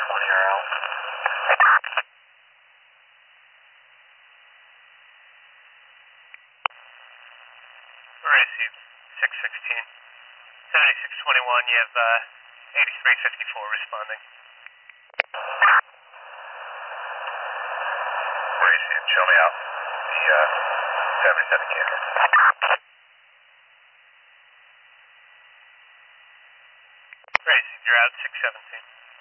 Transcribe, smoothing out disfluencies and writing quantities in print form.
20 are out. Received 616. 7621, you have 8354 responding. Received, show me out. The 77 camera. Received, you're out 617.